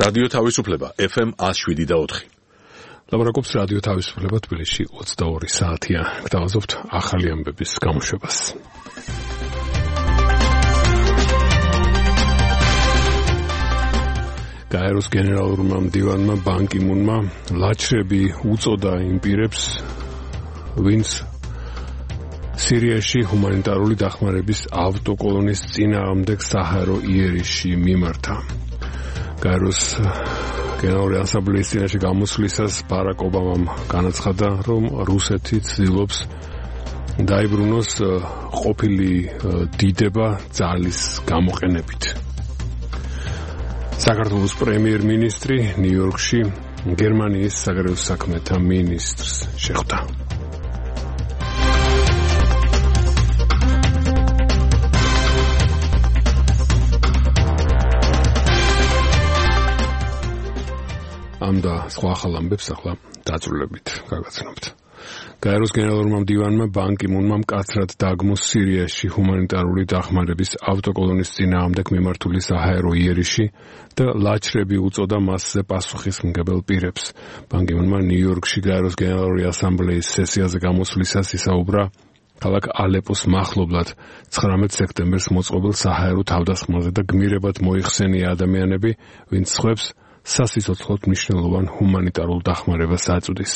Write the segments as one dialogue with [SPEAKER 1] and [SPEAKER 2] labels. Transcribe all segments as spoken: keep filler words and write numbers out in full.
[SPEAKER 1] რადიო თავისუფლება ეფ ემ one oh seven და four.
[SPEAKER 2] ლაბორაკობს რადიო თავისუფლება თბილისში twenty-two საათია. გთავაზობთ ახალი ამბების გამოშვებას. გაეროს გენერალურმა მდივანმა ბან კი მუნმა ლაჩრები უწოდა იმ პირებს, ვინც სირიაში ჰუმანიტარული დახმარების ავტოკოლონის წინააღმდეგ საჰაერო იერიშში მიმართა. გაეროს გენერალური ასამბლეის წინაშე გამოსვლისას ბარაკ ობამამ განაცხადა, რომ რუსეთი ცდილობს დაიბრუნოს ყოფილი დიდება ძალის გამოყენებით. საქართველოს პრემიერ-მინისტრი ნიუ-იორკში გერმანიის საგარეო საქმეთა მინისტრს შეხვდა. ამ და სხვა ახალ ამბებს ახლა დაწვრილებით გაგაცნობთ. გაეროს გენერალურმა მდივანმა ბან კი მუნმა მკაცრად დაგმოს სირიაში ჰუმანიტარული დახმარების ავტოკოლონის წინააღმდეგ მიმართული საჰაერო იერიში და ლაჩრები უწოდა მასზე პასუხისმგებელ პირებს. ბან კი მუნმა ნიუ-იორკში გაეროს გენერალური ასამბლეის სესიაზე გამოსვლისას ისაუბრა ქალაქ ალეპოს მახლობლად ცხრამეტ სექტემბერს მოწყობილ საჰაერო თავდასხმაზე და გმირებად მოიხსენია ადამიანები, ვინც სხვებს სასიცოცხლოდ მნიშვნელოვან ჰუმანიტარულ დახმარებას აწვდის.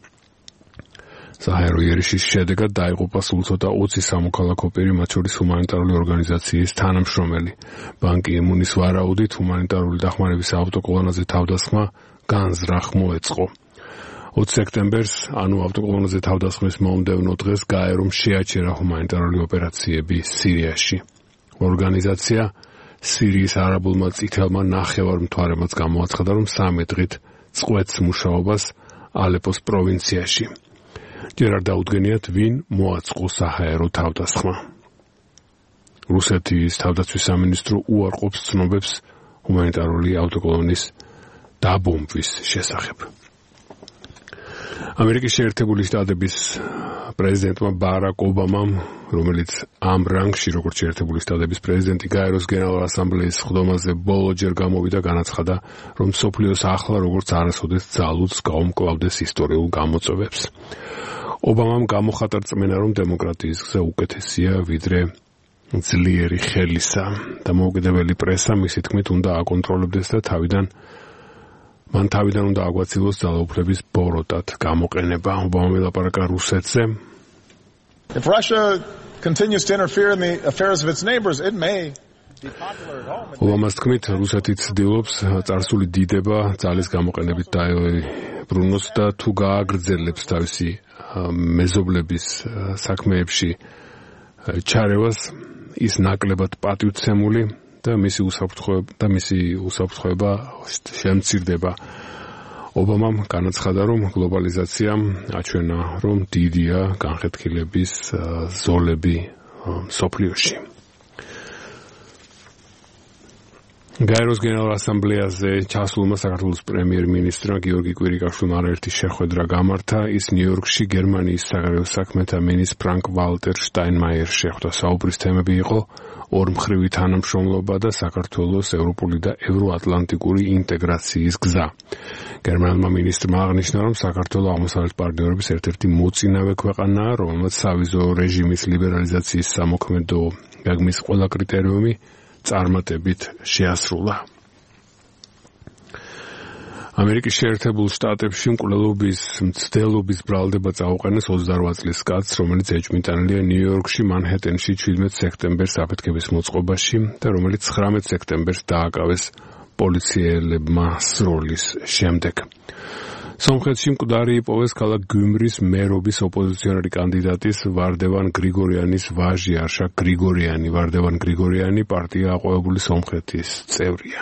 [SPEAKER 2] საჰაერო იერიშის შედეგად დაიღუპა სულ ცოტა ოცი სამოქალაქო პირი, მათ შორის ჰუმანიტარული ორგანიზაციის თანამშრომელი. ბან კი მუნის ვარაუდით ჰუმანიტარული დახმარების ავტოკოლონაზე თავდასხმა განზრახ მოეწყო. ოცი სექტემბერს, ანუ ავტოკოლონაზე თავდასხმის მომდევნო დღეს გაერომ შეაჩერა ჰუმანიტარული ოპერაციები სირიაში. ორგანიზაცია სირიის არაბულმა წითელმა ნახევარმთვარემაც გამოაცხადა, რომ სამი დღით წყვეტს მუშაობას ალეპოს პროვინციაში. ჯერ არ დაუდგენიათ, ვინ მოაწყო საჰაერო თავდასხმა. რუსეთის თავდაცვის სამინისტრო უარყოფს ცნობებს ჰუმანიტარული ავტოკოლონის დაბომბვის შესახებ. ამერიკის შეერთებული შტატების პრეზიდენტმა ბარაკ ობამამ, რომელიც ამ რანგში, როგორც შეერთებული შტატების პრეზიდენტი, გაეროს გენერალურ ასამბლეის სხდომაზე ბოლოჯერ გამოვიდა, განაცხადა, რომ მსოფლიოს ახლა როგორც არასოდეს ძალუძს გაუმკლავდეს ისტორიულ გამოწვევებს. ობამამ გამოხატა რწმენა, რომ დემოკრატიის გზა უკეთესია ვიდრე ძლიერი ხელისა და მოუკიდებელი პრესა მისი თქმით უნდა აკონტროლებდეს და თავიდან მან თავიდან უნდა აგვაცილოს ძალაუფლების ბოროტად გამოყენება. ობამა ელაპარაკა რუსეთზე.
[SPEAKER 3] If Russia continues to interfere in the affairs of its neighbors, it may be popular at home.
[SPEAKER 2] ობამას თქმით, რუსეთი ცდილობს წარსული დიდება ძალის გამოყენებით დაებრუნოს და თუ გააგრძელებს თავისი მეზობლების საქმეებში ჩარევას, ის ნაკლებად პატივცემული და მისი უსაფრთხოება და მისი უსაფრთხოება შემცირდება. ობამამ განაცხადა, რომ გლობალიზაციამ აჩვენა, რომ დიდია განხეთქილების ზოლები მსოფლიოში. გაეროს გენერალურ ასამბლეაზე ჩასულმა საქართველოს პრემიერ-მინისტრმა გიორგი კვირიკაშვილმა არაერთი შეხვედრა გამართა. ის ნიუ-იორკში გერმანიის საგარეო საქმეთა მინისტრ ფრანკ ვალტერ შტაინმაიერს შეხვდა. საუბრის თემები იყო ორმხრივი თანამშრომლობა და საქართველოს ევროპული და ევროატლანტიკური ინტეგრაციის გზა. გერმანულმა მინისტრმა აღნიშნა, რომ საქართველო აღმოსავლეთ პარტნიორების ერთ-ერთი მოწინავე ქვეყანაა, რომელმაც სავიზო რეჟიმის ლიბერალიზაციის სამოქმედო გეგმის ყველა კრიტერიუმი წარმატებით შეასრულა. ამერიკის შეერთებულ შტატებში მკვლელობის მცდელობის ბრალდება წაუყენეს ოცდარვა წლის კაცს, რომელიც ეჭვმიტანილია ნიუ-იორკში მანჰეტენში შვიდმეტ სექტემბერს აფეთქების მოწყობაში და რომელიც ცხრამეტ სექტემბერს დააკავეს პოლიციელებმა სროლის შემდეგ. სომხეთში მკვდარი იპოვეს ქალაქ გიუმრის მერობის ოპოზიციონერი კანდიდატის ვარდევან გრიგორიანის ვაჟი არშაკ გრიგორიანი. ვარდევან გრიგორიანი პარტია აყვავებული სომხეთის წევრია.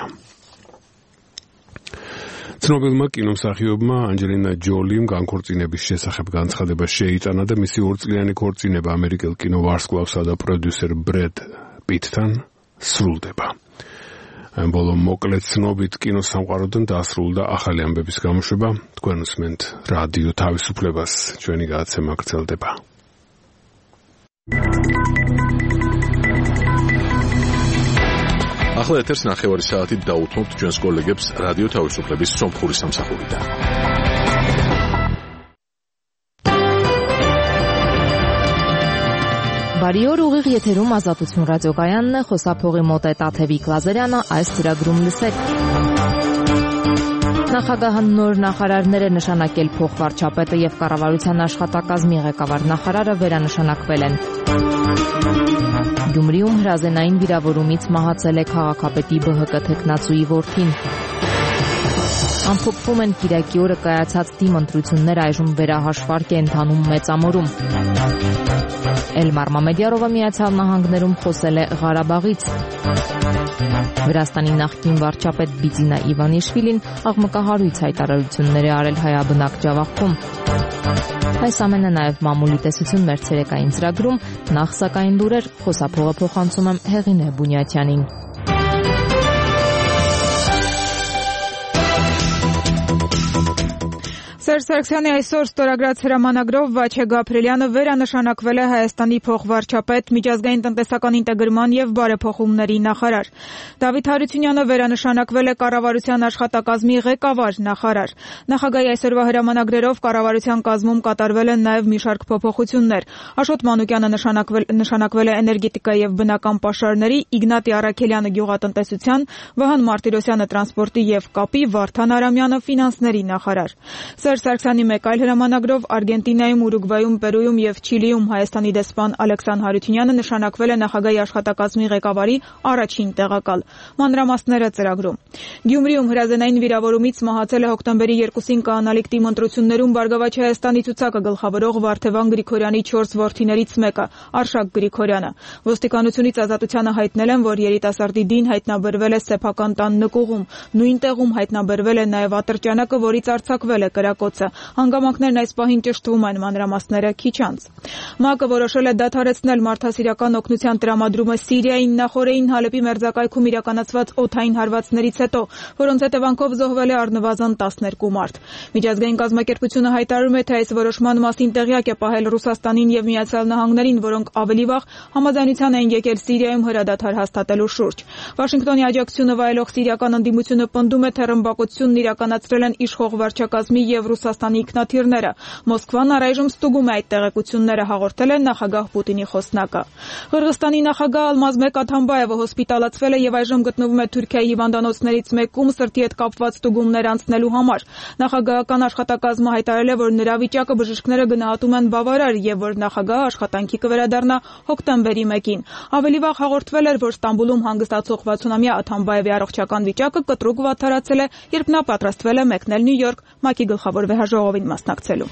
[SPEAKER 2] ცნობილმა კინომსახიობმა ანჯელინა ჯოლიმ განქორწინების შესახებ განცხადება შეიტანა და მისი ორწლიანი ქორწინება ამერიკელ კინოვარსკვლავსა და პროდიუსერ ბრედ პიტთან სრულდება. ამ ბოლო მოკლედ ცნობით კინოსამყაროდან დასრულდა ახალი ამბების გამოშვება. თქვენ უსმენთ რადიო თავისუფლებას. ჩვენი გადაცემა გრძელდება.
[SPEAKER 1] ახლა ეთერს ნახევარი საათით დაუთმობთ ჩვენს კოლეგებს რადიო თავისუფლების სომხური სამსახურიდან.
[SPEAKER 4] Բարի օր, ուղիղ եթերում Ազատություն ռադիոկայանն է, խոսափողի մոտ է Տաթևիկ Լազարյանը, այս ծրագրում լսեք. Նախագահան նոր նախարարները նշանակել փոխվարչապետը եւ կառավարության աշխատակազմի ղեկավար նախարարը վերանշանակվել են. Գյումրիում հրազենային վիրավորումից մահացել է քաղաքապետի Բ Հ Կ թեկնածուի որդին. Ամփոփվում են Կիրակի օրը կայացած դիմընտրությունները, այժմ վերահաշվարկ է ընթանում Մեծամորում. Էլմար Մամեդյարովը Միացյալ Նահանգներում խոսել է Ղարաբաղից. Վրաստանի նախկին վարչապետ Բիձինա Իվանիշվիլին աղմկահարույց հայտարարություններ է արել հայաբնակ Ջավախքում. Այս ամենը նաև մամուլի տեսություն մեր ցերեկային ծրագրում, նախ սակայն լուրեր, խոսափողը փոխանցում եմ Հեղինե Բունյաթյանին.
[SPEAKER 5] Սերժ Սարգսյանի այսօր ստորագրած հրամանագրով Վաչե Գաբրիելյանը վերանշանակվել է Հայաստանի փոխվարչապետ, միջազգային տնտեսական ինտեգրման եւ բարեփոխումների նախարար. Դավիթ Հարությունյանը վերանշանակվել է կառավարության աշխատակազմի ղեկավար նախարար. Նախագահի այսօրվա հրամանագրերով կառավարության կազմում կատարվել են նաեւ մի շարք փոփոխություններ. Աշոտ Մանուկյանը նշանակվել, նշանակվել է էներգետիկա եւ բնական պաշարների, Իգնատի Առաքելյանը գյուղատնտեսության, Վահան Մարտիրոսյանը տրանսպորտի եւ կապի, Վարդան Արամյանը ֆինանսների նախարար. Սարգսյանի մեկ այլ հրամանագրով Արգենտինայում, Ուրուգվայում, Պերույում եւ Չիլիում Հայաստանի դեսպան Ալեքսան Հարությունյանը նշանակվել է նախագահի աշխատակազմի ղեկավարի առաջին տեղակալ. Մանրամասները ծրագրում. Գյումրիում հրազենային վիրավորումից մահացել է հոկտեմբերի երկուսին կանալիք դիմընտրություններում Բարգավաճ Հայաստանի ցուցակը գլխավորող Վարդևան Գրիգորյանի չորս որդիներից մեկը, Արշակ Գրիգորյանը. Ոստիկանությունից ազատությանը հայտնել են, որ երիտասարդի դին հայտնաբերվել է սեփական տան նկուղում. Նույն տեղում հայտնաբերվել է նաեւ ատրճանակը, որից արձակվել է կրակոցը. Հանգամանքներն այս պահին ճշտվում են, մանրամասները քիչ անց. ՄԱԿ-ը որոշել է դադարեցնել մարդասիրական օգնության տրամադրումը Սիրիային նախորդին Հալեպի մերձակայքում իրականացված օդային հարվածներից հետո, որոնց հետևանքով զոհվել է առնվազն տասներկու մարդ. Միջազգային կազմակերպությունը հայտարարում է, թե այս որոշման մասին տեղյակ է պահել Ռուսաստանին եւ Միացյալ Նահանգներին, որոնք ավելի վաղ համաձայնության են եկել Սիրիայում հրադադար հաստատելու շուրջ. Վաշինգտոնի աջակցությունը վայելող սիրիական ընդդիմությունը պնդում է, թե ռմբակոծությունն իրականացրել են իշխող վարչակազմի եւ Ռուսաստանի ինքնաթիռները. Մոսկվան առայժմ ստուգում է այդ տեղեկությունները, հաղորդել է նախագահ Պուտինի խոսնակը. Ղրղստանի նախագահ Ալմազբեկ Աթամբաևը հոսպիտալացվել է եւ այժմ գտնվում է Թուրքիայի հիվանդանոցներից մեկում սրտի հետ կապված ստուգումներ անցնելու համար. Նախագահական աշխատակազմը հայտարարել է, որ նրա վիճակը բժիշկները գնահատում են բավարար եւ որ նախագահը աշխատանքի կվերադառնա հոկտեմբերի մեկին. Ավելի վաղ հաղորդվել էր, որ Ստամբուլում հանգստացող վաթսունամյա Աթամբաևի առողջական վիճակը կտրուկ վատթարացել է, երբ նա պատրաստվել է մեկնել Նյու Յորք ՄԱԿ-ի գլխավոր վեհաժողովին մասնակցելու.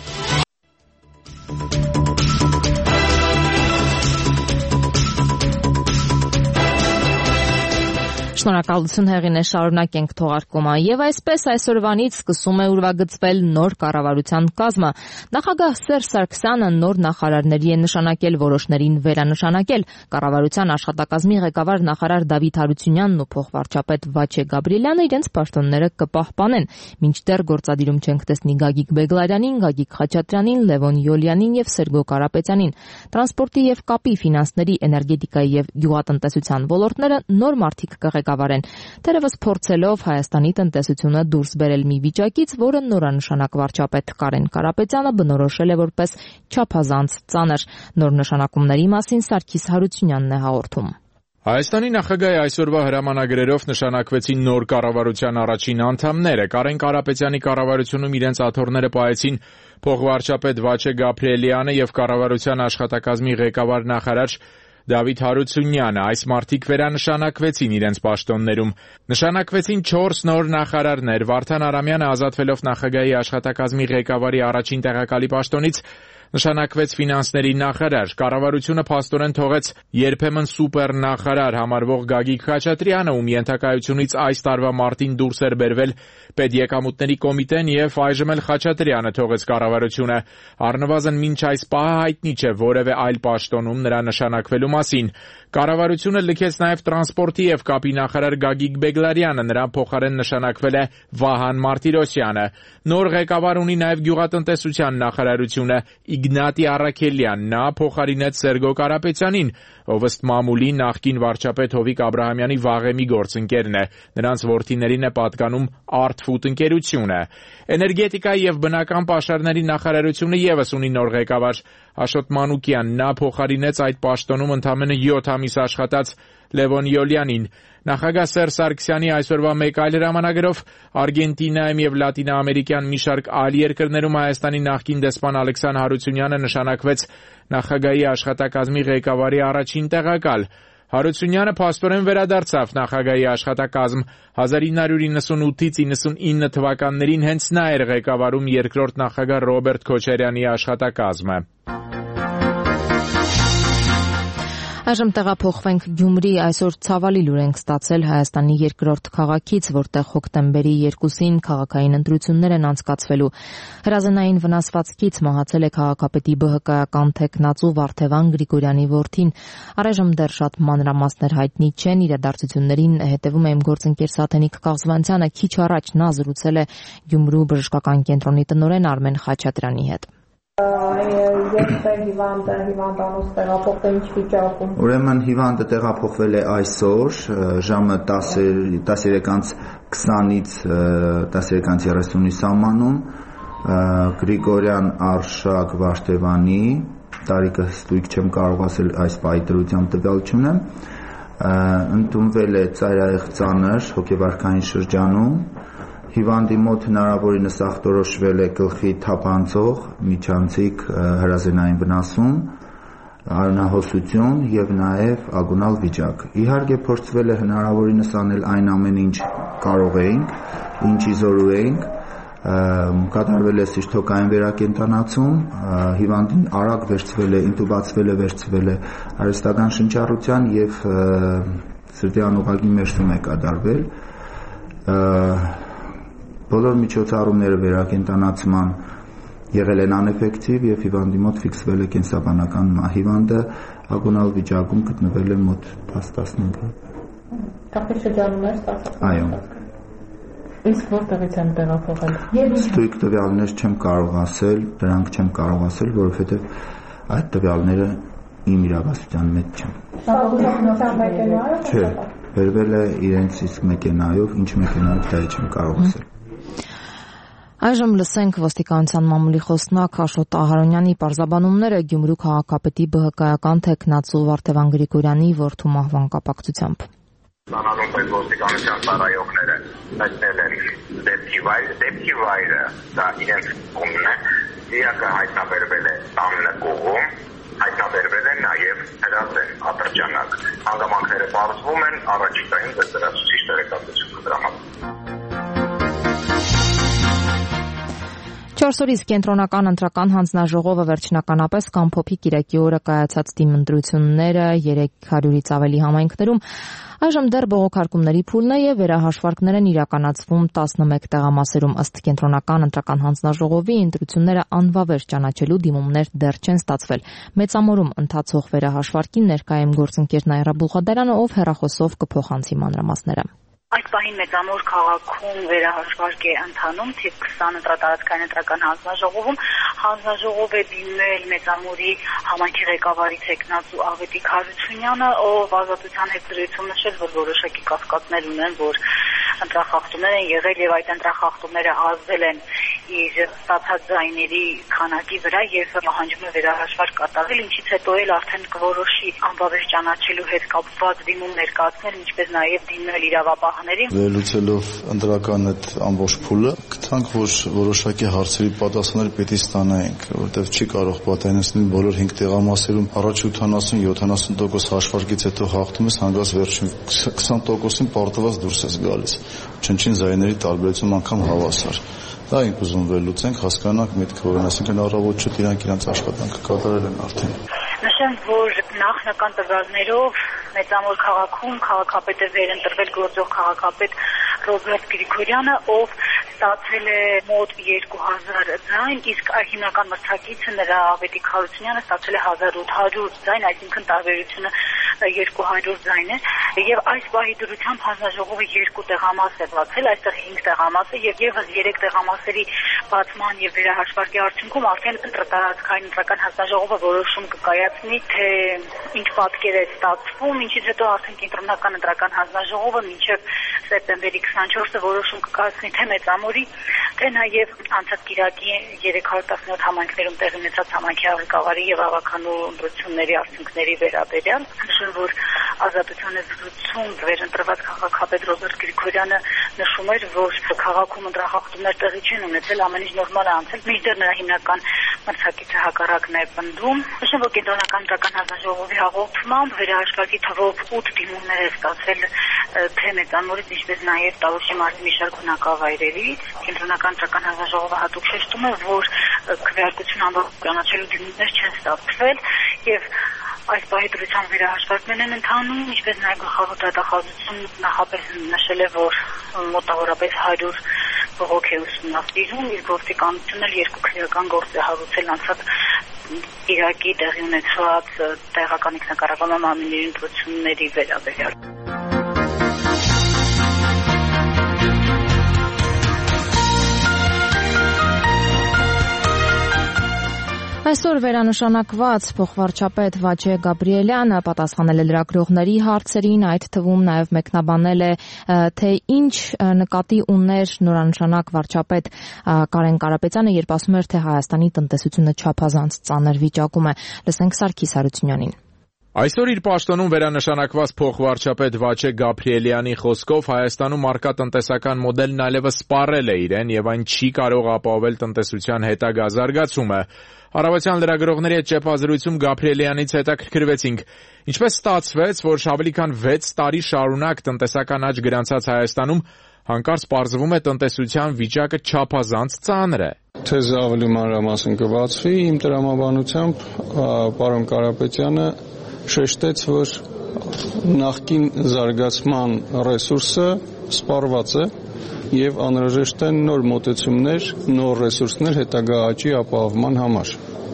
[SPEAKER 4] Շնորհակալություն Հեղինե, շարունակենք թողարկումը. Եվ այսպես այսօրվանից սկսում է ուրվագծվել նոր կառավարության կազմը. Նախագահ Սերժ Սարգսյանը նոր նախարարների է նշանակել, որոշներին վերանշանակել. Կառավարության աշխատակազմի ղեկավար նախարար Դավիթ Հարությունյանն ու փոխվարչապետ Վաչե Գաբրիելյանը իրենց պաշտոնները կպահպանեն. Մինչդեռ գործադիրում չենք տեսնի Գագիկ Բեգլարյանին, Գագիկ Խաչատրյանին, Լևոն Յոլյանին եւ Սերգո Կարապետյանին. Տրանսպորտի եւ կապի, ֆինանսների, էներգետիկայի եւ գյուղատնտեսության ոլորտները նոր մարդիկ կղեկավարեն. Թերևս փորձելով Հայաստանի տնտեսությունը դուրս բերել մի վիճակից, որը նորանշանակ վարչապետ Կարեն Կարապետյանը բնորոշել է որպես չափազանց ծանր. Նոր նշանակումների մասին Սարգիս Հարությունյանն է հաղորդում.
[SPEAKER 2] Հայաստանի նախագահի այսօրվա հրամանագրերով նշանակվեցին նոր կառավարության առաջին անդամները. Կարեն Կարապետյանի կառավարությունում իրենց աթոռները պահեցին փոխվարչապետ Վաչե Գաբրիելյանը եւ կառավարության աշխատակազմի ղեկավար նախարար Դավիթ Հարությունյանը. Այս մարդիկ վերանշանակվեցին իրենց պաշտոններում. Նշանակվեցին չորս նոր նախարարներ. Վարդան Արամյանը ազատվելով նախագահի աշխատակազմի ղեկավարի առաջին տեղակալի պաշտոնից նշանակվեց ֆինանսների նախարար. Կառավարությունը փաստորեն թողեց երբեմն սուպեր նախարար համարվող Գագիկ Խաչատրյանը, ում ենթակայությունից այս տարվա մարտին դուրս էր բերվել պետեկամուտների կոմիտեն եւ այժմ էլ Խաչատրյանը թողեց կառավարությունը. Առնվազն մինչ այս պահը հայտնի չէ որևէ այլ պաշտոնում նրա նշանակվելու մասին. Կառավարությունը լքեց նաև տրանսպորտի եւ կապի նախարար Գագիկ Բեգլարյանը, նրան փոխարեն նշանակվել է Վահան Մարտիրոսյանը. Նոր ղեկավար ունի նաև գյուղատնտեսության նախարարությունը
[SPEAKER 6] Իգնատի Առաքելյան, նա փոխարինեց Սերգո Կարապետյանին, ով ըստ մամուլի նախկին վարչապետ Հովիկ Աբրահամյանի վաղեմի գործընկերն է, նրանց որդիներին է պատկանում Artfood ընկերությունը։ Էներգետիկա եւ բնական պաշարների նախարարությունը եւս ունի նոր ղեկավար Աշոտ Մանուկյան, նա փոխարինեց այդ պաշտոնում ընդամենը յոթ ամիս աշխատած Լևոն Յոլյանին։ Նախագահ Սերժ Սարգսյանի այսօրվա մեկ այլ հրամանագրով Արգենտինայում եւ լատինաամերիկյան մի շարք այլ երկրներում Հայաստանի նախկին դեսպան Ալեքսան Հարությունյանը նշանակվեց նախագահի աշխատակազմի ղեկավարի առաջին տեղակալ։ Հարությունյանը փաստորեն վերադարձավ նախագահի աշխատակազմ։ հազար ինը հարյուր իննսունութից իննսունինը թվականներին հենց նա էր ղեկավարում երկրորդ նախագահ Ռոբերտ Քոչարյանի աշխատակազմը։
[SPEAKER 4] Այժմ տեղափոխվենք Գյումրի, այսօր ցավալի լուր ենք ստացել Հայաստանի երկրորդ քաղաքից, որտեղ հոկտեմբերի երկուսին քաղաքային ընտրություններ են անցկացվելու։ Հրազենային վնասվածքից մահացել է քաղաքապետի ԲՀԿ-ական թեկնածու Վարդևան Գրիգորյանի որդին։ Առայժմ դեռ շատ մանրամասներ հայտնի չեն, իրադարձություններին հետևում է իմ գործընկեր Սաթենիկ Կաղզվանցյանը, քիչ առաջ նա զրուցել է Գյումրու բժշկական կենտրոնի տնօրեն Արմեն Խաչատրյանի հետ։
[SPEAKER 7] Ուրեմն հիվանդը տեղափոխվել է այսօր ժամը տասներկից քսանից տասներկից երեսունի սահմանում Գրիգորյան Արշակ Վարդևանի, տարիքը հստակ չեմ կարող ասել այս պայտրության տվյալ չունեմ, ընդունվել է ծայրահեղ ծանր հոգեվարքային շրջանում։ Հիվանդի մոտ հնարավորինս ախտորոշվել է գլխի թափանցող միջանցիկ հրազենային վնասում, արյունահոսություն եւ նաեւ ագոնալ վիճակ։ Իհարկե փորձվել է հնարավորինս անել այն ամենը, ինչ կարող էինք, ինչի զորու էինք, կատարվել է սիրտոկային վերակենդանացում, հիվանդին արագ վերցվել է, ինտուբացվել է, վերցվել է արհեստական շնչառության եւ սրտի անուղղակի մերժում է կատարվել։ Բոլոր միջոցառումները վերակենդանացման եղել են անէֆեկտիվ եւ հիվանդի մոտ ֆիքսվել է կենսաբանական հիվանդը ագոնալ վիճակում գտնվել է մոտ տասն-տասնհինգ։
[SPEAKER 8] Տաղտի շրջանում է ստացած։
[SPEAKER 7] Այո։
[SPEAKER 8] Իսկ որտեղից են տեղափոխել։
[SPEAKER 7] Ստույգ տվյալներ չեմ կարող ասել, դրանք չեմ կարող ասել, որովհետեւ այդ տվյալները իմ իրավասության մեջ չեն։ Չէ, վերվել է իրենց իսկ մեքենայով, ինչ մեքենայով դա չեմ կարող ասել։
[SPEAKER 4] Այժմ լսենք ոստիկանության մամուլի խոսնակ Աշոտ Ահարոնյանի պարզաբանումները Գյումրու քաղաքապետի ԲՀԿ-ական թեկնածու Վարդևան Գրիգորյանի որդու մահվան կապակցությամբ։
[SPEAKER 9] Անանուն այդ ոստիկանության ծառայողները հայտնել են դեպքի վայրը, դեպքի վայրը դա իրենց կողմն է, դիակը հայտնաբերվել է տան կողում, հայտնաբերվել է նաև հրազեն ատրճանակ։ Հանգամանքները պարզվում են, առաջիկայում դրացուցիչ տեղեկատվություն կտրամադրվի։
[SPEAKER 4] Չորս օրից կենտրոնական ընտրական հանձնաժողովը վերջնականապես կամ փոփի կիրակի օրը կայացած դիմընտրությունները երեք հարյուրից ավելի համայնքներում այժմ դեռ բողոքարկումների փուլն է եւ վերահաշվարկներ են իրականացվում տասնմեկ տեղամասերում ըստ կենտրոնական ընտրական հանձնաժողովի ընտրությունները անվավեր ճանաչելու դիմումներ դեռ չեն ստացվել։ Մեծամորում ընթացող վերահաշվարկին ներկայ է գործընկեր Նայրա Բուլղադարյանը, ով հեռախոսով կփոխանցի մանրամասները։
[SPEAKER 10] Այդ պահին Մեծամոր քաղաքում վերահաշվարկ է ընթանում թիվ քսան ընտրատարածքային ընտրական հանձնաժողովում։ Հանձնաժողով է դիմել Մեծամորի համայնքի ղեկավարի թեկնածու Ավետիք Հարությունյանը, ով ազատության հետ զրույցում նշել, որ որոշակի կասկածներ ունեն, որ ընտրախախտումներ են եղել եւ այդ ընտրախախտումները ազդել են իր ստացած ձայների քանակի վրա եւ պահանջում է վերահաշվարկ կատարել, ինչից հետո էլ արդեն կորոշի անվավեր ճանաչելու հետ կապված դիմում ներկայացնել, ինչպես նաեւ դիմել իրավապահներին։
[SPEAKER 11] Վերլուծելով ընտրական այդ ամբողջ փուլը, գտանք, որ որոշակի հարցերի պատասխաններ պետք է ստանայինք, որովհետեւ չի կարող պատահեցնել բոլոր հինգ տեղամասերում առաջ ութանասուն-յոթանասուն տոկոս հաշվարկից հետո հաղթում ես հանգած վերջին քսան տոկոսին պարտված դուրս ես գալիս։ Չնչին զայների տարբերություն անգամ հավասար։ Դա ենք ուզում վերլուծենք, հասկանանք միտքը, որ այսինքն առավոտ իրանք իրանց աշխատանքը կատարել են արդեն։
[SPEAKER 10] Նշեմ, որ նախնական տվյալներով Մեծամոր քաղաքում քաղաքապետ է վերընտրվել գործող քաղաքապետ Ռոբերտ Գրիգորյանը, ով ստացել է մոտ երկու հազար ձայն, իսկ հիմնական մրցակիցը նրա Ավետիք Հարությունյանը ստացել է հազար ութ հարյուր ձայն, այսինքն տարբերությունը սա երկու հարյուր ձայն է, եւ այս պահի դրությամբ հանձնաժողովը երկու տեղամաս է բացել, այստեղ հինգ տեղամաս է եւ եւս երեք տեղամասերի բացման եւ վերահաշվարկի արդյունքում արդեն ընտրատարածքային ընտրական հանձնաժողովը որոշում կկայացնի, թե ինչ պատկեր է ստացվում, ինչից հետո արդեն կենտրոնական ընտրական հանձնաժողովը մինչեւ սեպտեմբերի քսանչորսը որոշում կկայացնի թե Մեծամորի, թե նաեւ անցած կիրակի երեք հարյուր տասնյոթ համայնքներում տեղի ունեցած համայնքի ղեկավարի եւ ավականու ընտրությունների արդյունքների վերաբերյալ։ Նշում, որ Ազատության զրույցում վերընտրված քաղաքապետ Ռոբերտ Գրիգորյանը նշում էր, որ քաղաքում ընտրախախտումներ տեղի չեն ունեցել, ամեն ինչ նորմալ է անցել, մինչդեռ նրա հիմնական մրցակիցը հակառակն է պնդում։ Նշում, որ կենտրոնական ընտրական հանձնաժողովի հաղորդմամբ վերահաշվարկի թվով ութ դիմումներ է ստացվել թե Մեծամորից, ինչպես նաև Տավուշի մարզի մի շարք բնակավայրերից։ Կենտրոնական ընտրական հանձնաժողովը հատուկ շեշտում է, որ քվեարկություն անվճարացնելու դիմումներ չեն ստացվել եւ այս պահի դրությամբ վերահաշվարկներ են ընթանում, ինչպես նաև գլխավոր դատախազություն նախապես նշել է, որ մոտավորապես հարյուր բողոք է ուսումնասիրում, իր գործիկանությունը երկու քրեական գործ է հարուցել անցած Իրաքի տեղի ունեցած տեղական ինքնակառավարման մարմինների ընտրությունների վերաբերյալ։
[SPEAKER 4] Այսօր վերանշանակված փոխվարչապետ Վաչե Գաբրիելյանը պատասխանել է լրագրողների հարցերին, այդ թվում նաև մեկնաբանել է, թե ինչ նկատի ուներ նորանշանակ վարչապետ Կարեն Կարապետյանը, երբ ասում էր, թե Հայաստանի տնտեսությունը չափազանց ծանր վիճակում է։ Լսենք Սարգիս Հարությունյանին։
[SPEAKER 6] Այսօր իր պաշտոնում վերանշանակված փոխվարչապետ Վաչե Գաբրիելյանի խոսքով Հայաստանում առկա տնտեսական մոդելն այլևս սպառել է իրեն եւ այն չի կարող ապահովել տնտեսության հետագա զարգացումը։ Առավոտյան լրագրողների հետ ճեպազրույցում Գաբրիելյանից հետաքրքրվեցինք, ինչպես ստացվեց, որ ավելի քան վեց տարի շարունակ տնտեսական աճ գրանցած Հայաստանում հանկարծ պարզվում է տնտեսության վիճակը չափազանց ծանր է։
[SPEAKER 2] Թեզը ավելի մանրամասն կբացվի, իմ տրամաբանությամբ պարոն Կարապետյանը շեշտեց, որ նախկին զարգացման ռեսուրսը սպառված է եւ անհրաժեշտ են նոր մոտեցումներ, նոր ռեսուրսներ հետագա աճի ապահովման համար։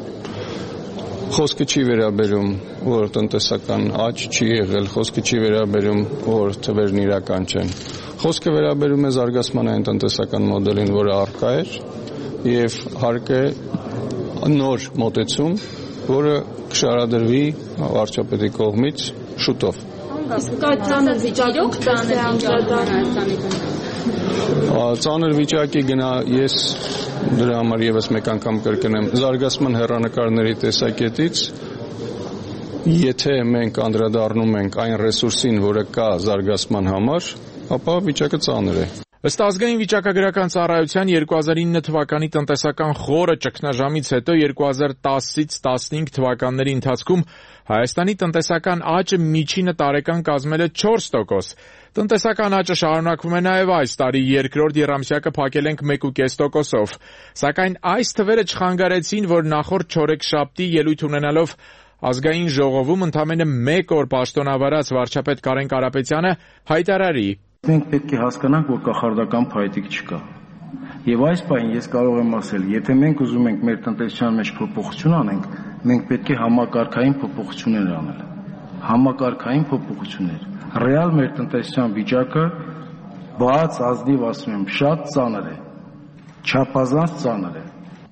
[SPEAKER 2] Խոսքը չի վերաբերում, որ տնտեսական աճ չի եղել, խոսքը չի վերաբերում, որ թվերն իրական չեն։ Խոսքը վերաբերում է զարգացմանային տնտեսական մոդելին, որը առկա էր եւ հարկ է նոր մոտեցում, որը կշարադրվի վարչապետի կողմից շուտով։
[SPEAKER 8] Իսկ այդ ծանր վիճակով ծանր Հայաստանի
[SPEAKER 2] Ծանր վիճակի գնա ես դրա համար եւս մեկ անգամ կրկնեմ զարգացման հեռանկարների տեսակետից եթե մենք անդրադառնում ենք այն ռեսուրսին, որը կա զարգացման համար, ապա վիճակը ծանր է։
[SPEAKER 6] Ըստ ազգային վիճակագրական ծառայության երկու հազար ինը թվականի տնտեսական խորը ճգնաժամից հետո երկու հազար տասից տասնհինգ թվականների ընթացքում Հայաստանի տնտեսական աճը միջինը տարեկան կազմել է չորս տոկոս։ Տնտեսական աճը շարունակվում է նաև այս տարի, երկրորդ եռամսյակը փակել ենք մեկ կես տոկոսով։ Սակայն այս թվերը չխանգարեցին, որ նախորդ չորեքշաբթի ելույթ ունենալով ազգային ժողովում ընդամենը մեկ օր պաշտոնավարած վարչապետ Կարեն Կարապետյանը հայտարարի.
[SPEAKER 12] Մենք պետք է հասկանանք, որ կախարդական փայտիկ չկա։ Եվ այս պահին ես կարող եմ ասել, եթե մենք ուզում ենք մեր տնտեսության մեջ փոփոխություն անենք, մենք պետք է համակարգային փոփոխություններ անել։ Համակարգային փոփոխություններ։ Ռեալ մեր տնտեսության վիճակը բաց ազնիվ ասում եմ, շատ ծանր է։ Չափազանց ծանր է։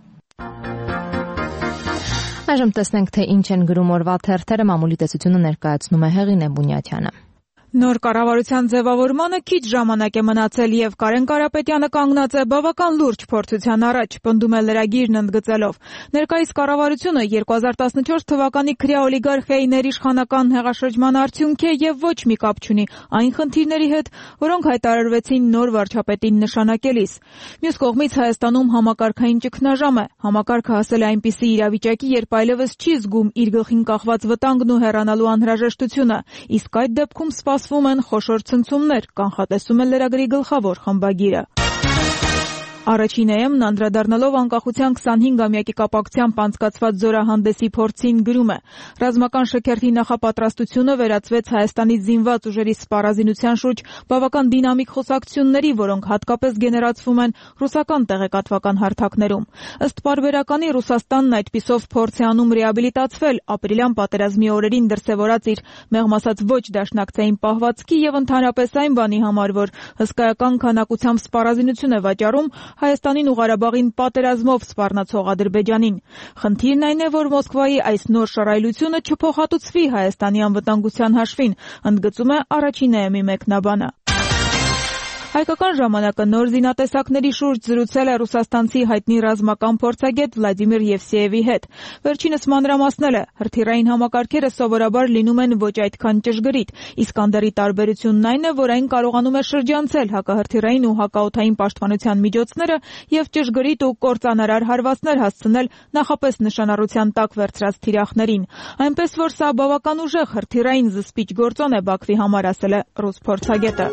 [SPEAKER 4] Այժմ տեսնենք, թե ինչ են գրում օրվա թերթերը, մամուլի տեսությունը ներկայացնում է Հեղինե Բունյաթյանը։
[SPEAKER 5] Նոր կառավարության ձևավորմանը քիչ ժամանակ է մնացել եւ Կարեն Կարապետյանը կանգնած է բավական լուրջ փորձության առաջ, պնդում է լրագիրն ընդգծելով. ներկայիս կառավարությունը երկու հազար տասնչորս թվականի քրյա օլիգարխիայի ներիշխանական հեղաշրջման արդյունք է եւ ոչ մի կապ չունի այն խնդիրների հետ, որոնք հայտարարվեցին նոր վարչապետին նշանակելիս։ Մյուս կողմից Հայաստանում համակարգային ճգնաժամ է։ Համակարգը հասել է այնպիսի իրավիճակի, երբ այլևս չի զգում իր գլխին կախված վտանգն ու հեռանալու անհրաժեշտությունը, իսկ այդ դեպքում սպասվում են խոշոր ցնցումներ, կանխատեսում է լրագրի գլխավոր խմբագիրը։ Առաջին էեմն անդրադառնալով անկախության քսանհինգամյակի կապակցությամբ անցկացված զորահանդեսի փորձին գրում է. ռազմական շքերթի նախապատրաստությունը վերածվեց Հայաստանի զինված ուժերի սպառազինության շուրջ բավական դինամիկ խոսակցությունների, որոնք հատկապես գեներացվում են ռուսական տեղեկատվական հարթակներում։ Ըստ պարբերականի Ռուսաստանն այդպիսով փորձ է անում ռեաբիլիտացվել ապրիլյան պատերազմի օրերին դրսևորած իր մեղմ ասած ոչ դաշնակցային պահվածքի եւ ընդհանրապես այն բանի համար, որ հսկայական քանակությամբ սպառազինություն է վաճառում Հայաստանին ու Ղարաբաղին պատերազմով սպառնացող Ադրբեջանին։ Խնդիրն այն է, որ Մոսկվայի այս նոր շռայլությունը չփոխհատուցվի Հայաստանի անվտանգության հաշվին, ընդգծում է առաջին էեմի մեկնաբանը։ Հայկական ժամանակը նոր զինատեսակների շուրջ զրուցել է ռուսաստանցի հայտնի ռազմական փորձագետ Վլադիմիր Եվսեևի հետ։ Վերջինս մանրամասնել է, հրթիռային համակարգերը սովորաբար լինում են ոչ այդքան ճշգրիտ, Իսկանդերի տարբերությունն այն է, որ այն կարողանում է շրջանցել հակահրթիռային ու հակաօդային պաշտպանության միջոցները եւ ճշգրիտ ու կործանարար հարվածներ հասցնել նախապես նշանառության տակ վերցրած թիրախներին։ Այնպես որ սա բավական ուժեղ հրթիռային զսպիչ գործոն է Բաքվի համար, ասել է ռուս փորձագետը։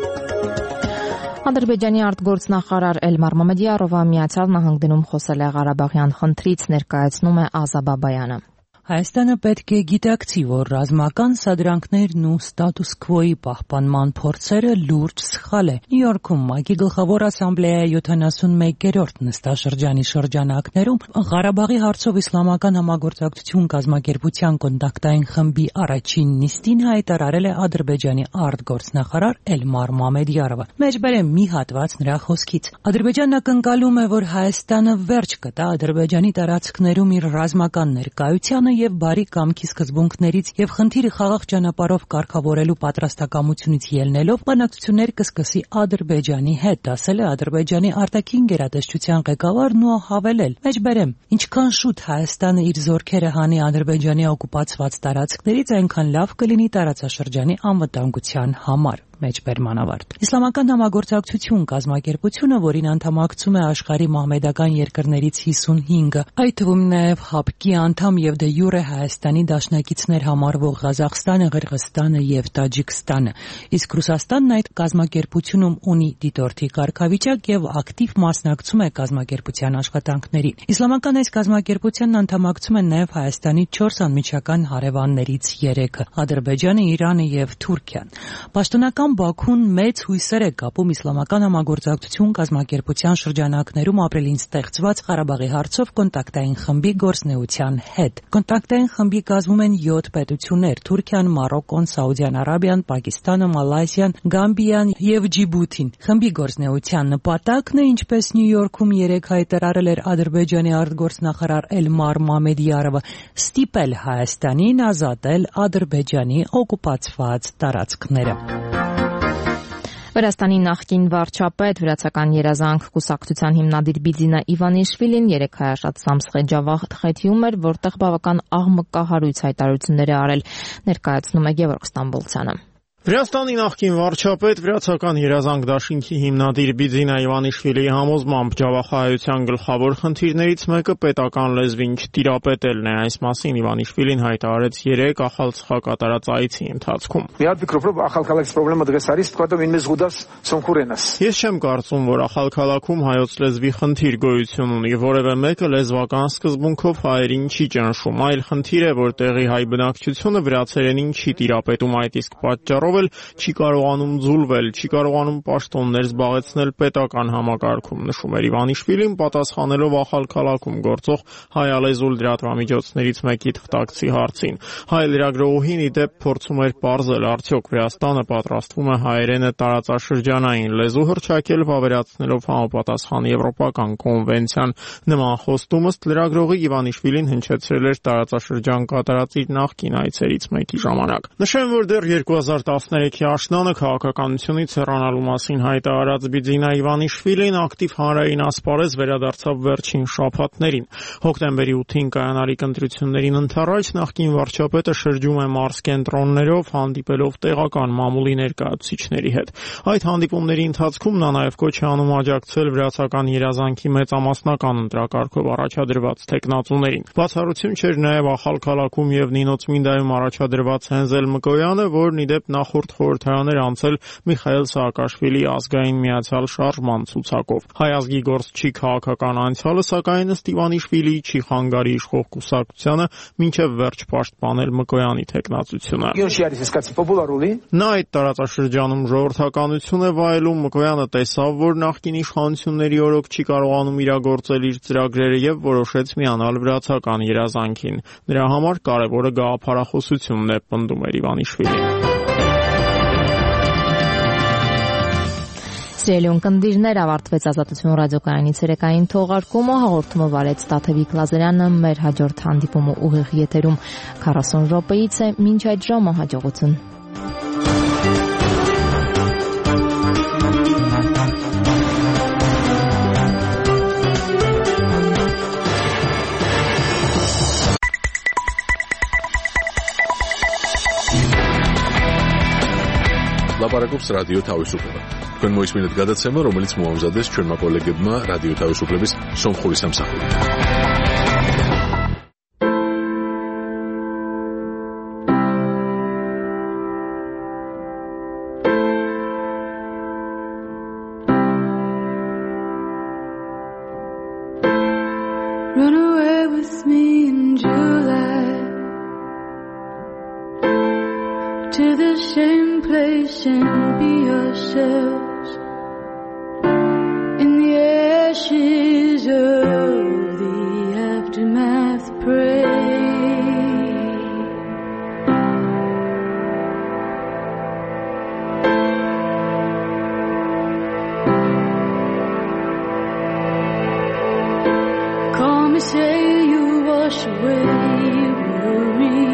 [SPEAKER 4] Ադրբեջանի արտգործնախարար Էլմար Մամեդիարովը Միացյալ Նահանգներում խոսել է Ղարաբաղյան խնդրից, ներկայացնում է Ազա Բաբայանը։
[SPEAKER 13] Հայաստանը պետք է գիտակցի, որ ռազմական սադրանքներն ու ստատուս քվոյի պահպանման փորձերը լուրջ սխալ է։ Նյու Յորքում ՄԱԿ-ի գլխավոր ասամբլեայի յոթանասունմեկերորդ նստաշրջանի շրջանակներում Ղարաբաղի հարցով իսլամական համագործակցություն կազմակերպության կոնտակտային խմբի առաջին նիստին հայտարարել է Ադրբեջանի արտգործնախարար Էլմար Մամեդիարովը։ Մեջբերեմ մի հատված նրա խոսքից։ Ադրբեջանն ակնկալում է, որ Հայաստանը վերջ կտա Ադրբեջանի տարածքներում իր ռազմական ներկայությանը եւ բարի կամքի սկզբունքներից եւ խնդիրը խաղաղ ճանապարհով կարգավորելու պատրաստակամությունից ելնելով բանակցություններ կսկսի Ադրբեջանի հետ, ասել է Ադրբեջանի արտաքին գերատեսչության ղեկավարն ու հավելել. Մեջբերեմ, ինչքան շուտ Հայաստանը իր զորքերը հանի Ադրբեջանի օկուպացված տարածքներից, այնքան լավ կլինի տարածաշրջանի անվտանգության համար։ Մեջբերման ավարտ։ Իսլամական համագործակցություն կազմակերպությունը, որին անդամակցում է աշխարհի մահմեդական երկրներից հիսունհինգը, այդ թվում նաև ՀԱՊԿ-ի անդամ եւ դե յուրե Հայաստանի դաշնակիցներ համարվող Ղազախստանը, Ղրղըզստանը եւ Տաջիկստանը, իսկ Ռուսաստանն այդ կազմակերպությունում ունի դիտորդի կարգավիճակ եւ ակտիվ մասնակցում է կազմակերպության աշխատանքներին։ Իսլամական այս կազմակերպությանն անդամակցում են նաև Հայաստանի չորս անմիջական հարևաններից երեքը՝ Ադրբեջանը, Իրանը եւ Թուրքիան։ Պաշտոնական Բաքուն մեծ հույսեր է կապում իսլամական համագործակցություն կազմակերպության շրջանակներում ապրիլին ստեղծված Ղարաբաղի հարցով կոնտակտային խմբի գործնեության հետ։ Կոնտակտային խմբի կազմում են յոթ պետություններ՝ Թուրքիան, Մարոկկոն, Սաուդյան Արաբիան, Պակիստանը, Մալայզիան, Գամբիան եւ Ջիբութին։ Խմբի գործնեության նպատակն է, ինչպես Նյու Յորքում երեկ հայտարարել էր Ադրբեջանի արտգործնախարար Էլմար Մամեդիարովը, ստիպել Հայաստանին ազատել Ադրբեջանի օկուպացված տարածքները։
[SPEAKER 4] Վրաստանի նախկին վարչապետ, վրացական երազանք կուսակցության հիմնադիր Բիձինա Իվանիշվիլին երեկ հայաշատ Սամսխեջավախ թխեթիում էր, որտեղ բավական աղմկահարույց հայտարարություններ է արել, ներկայացնում է Գևորգ Ստամբոլցյանը։
[SPEAKER 14] Վրաստանի նախկին վարչապետ, վրացական երազանք դաշինքի հիմնադիր Բիձինա Իվանիշվիլիի համոզմամբ ջավախայության գլխավոր խնդիրներից մեկը պետական լեզվին չտիրապետելն է։ Այս մասին Իվանիշվիլին հայտարարեց երեկ ախալցխա կատարած այցի ընթացքում։ Ես չեմ կարծում, որ Ախալքալաքում հայոց լեզվի խնդիր գոյություն ունի, որևէ մեկը լեզվական սկզբունքով հայերին չի ճնշում, այլ խնդիր է, որ տեղի հայ բնակչությունը վրացերենին չի տիրապետում, այդ իսկ պատճառով չի կարողանում ձուլվել, չի կարողանում պաշտոններ զբաղեցնել պետական համակարգում, նշում էր Իվանիշվիլին, պատասխանելով Ախալքալաքում գործող հայալեզու լրատվամիջոցներից մեկի թղթակցի հարցին։ Հայ լրագրողուհին ի դեպ փորձում էր պարզել, արդյոք Վրաստանը պատրաստվում է հայերենը տարածաշրջանային լեզու հռչակել, վավերացնելով համապատասխան եվրոպական կոնվենցիան։ Նման խոստում ըստ լրագրողի Իվանիշվիլին հնչեցրել էր տարածաշրջան կատարած իր նախկին այցերից մեկի ժամանակ։ Նշեմ, որ դեռ երկու հազար տասներեքի աշնանը քաղաքականությունից հեռանալու մասին հայտարարած Բիձինա Իվանիշվիլին ակտիվ հանրային ասպարեզ վերադարձավ վերջին շաբաթներին։ Հոկտեմբերի ութին կայանալիք ընտրություններին ընդառաջ նախկին վարչապետը շրջում է մարզկենտրոններով, հանդիպելով տեղական մամուլի ներկայացուցիչների հետ։ Այդ հանդիպումների ընթացքում նա նաև կոչ է անում աջակցել վրացական երազանքի մեծամասնական ընտրակարգով առաջադրված թեկնածուներին։ Բացառություն չէր նաև Ախալքալաքում եւ Նինոցմինդայում առաջադրված Հենզել Մկոյանը, որն ի դեպ նախ նախորդ խորհրդարան էր անցել Միխայել Սաակաշվիլի ազգային միացյալ շարժման ցուցակով։ Հայ ազգի գործչի քաղաքական անցյալը սակայն ըստ Իվանիշվիլիի չի խանգարի իշխող կուսակցությանը մինչև վերջ պաշտպանել Մկոյանի թեկնածությունը։ Նա այդ տարածաշրջանում ժողովրդականություն է վայելում, Մկոյանը տեսավ, որ նախկին իշխանությունների օրոք չի կարողանում իրագործել իր ծրագրերը եւ որոշեց միանալ վրացական երազանքին։ Նրա համար կարևորը գաղափարախոսությունն է, պնդում էր Իվանիշվիլին։
[SPEAKER 4] Սիրելի ունկնդիրներ, ավարտվեց Ազատություն ռադիոկայանի ցերեկային թողարկումը, հաղորդումը վարեց Տաթևիկ Լազարյանը, մեր հաջորդ հանդիպումը ուղիղ եթերում քառասուն րոպեից է, մինչ այդ ժամը հաջողություն։
[SPEAKER 1] ლაპარაკობს რადიო თავისუფლება. თქვენ მოისმინეთ გადაცემა, რომელიც მოამზადეს ჩვენმა კოლეგებმა რადიო თავისუფლების სომხური სამსახურით.
[SPEAKER 15] Run away with me in July to the same place and be yourselves in the ashes of the aftermath. Pray call me, say you wash away worry.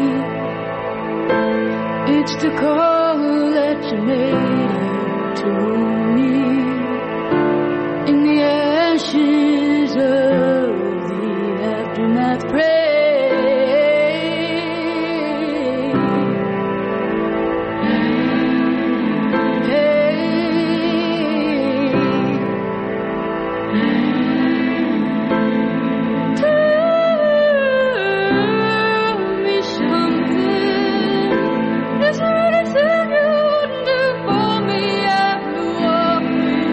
[SPEAKER 15] It's the call that you made to me in the ashes of the aftermath. Pray, Is there anything you would do for me? I blew up.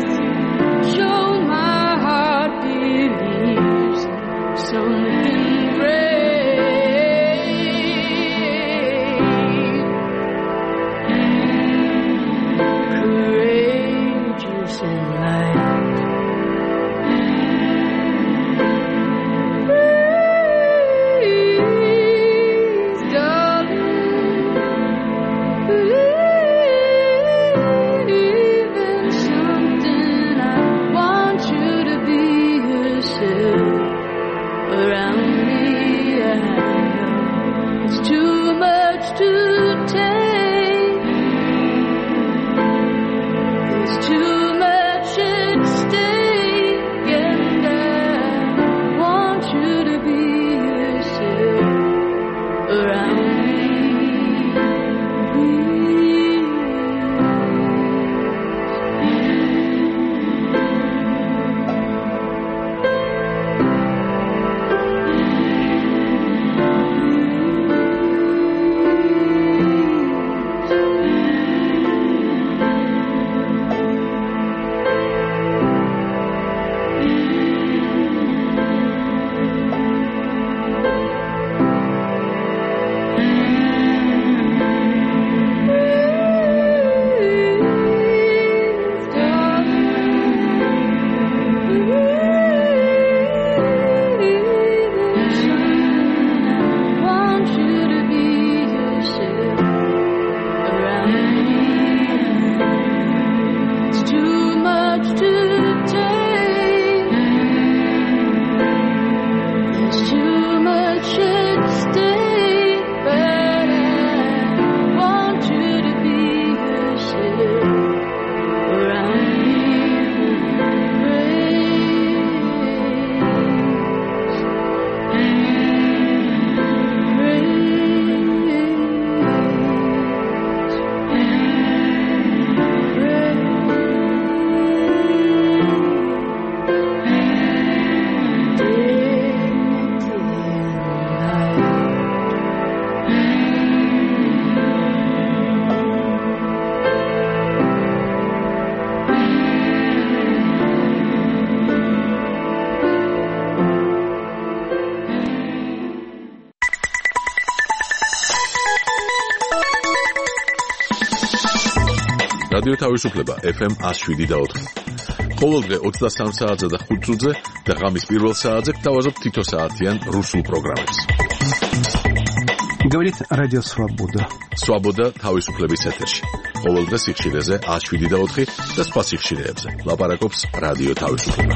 [SPEAKER 1] რადიო თავისუფლება ეფ ემ one oh seven და four. ყოველდღე twenty-three საათზე და five წუთზე და ღამის პირველ საათზე გთავაზობ თითო საათიან რუსულ პროგრამებს.
[SPEAKER 16] Говорит Радио Свобода.
[SPEAKER 1] Свобода თავისუფლების ეთერში. ყოველდღე სიხშირეზე one oh seven და four და სხვა სიხშირეებზე. ლაპარაკობს რადიო თავისუფლება.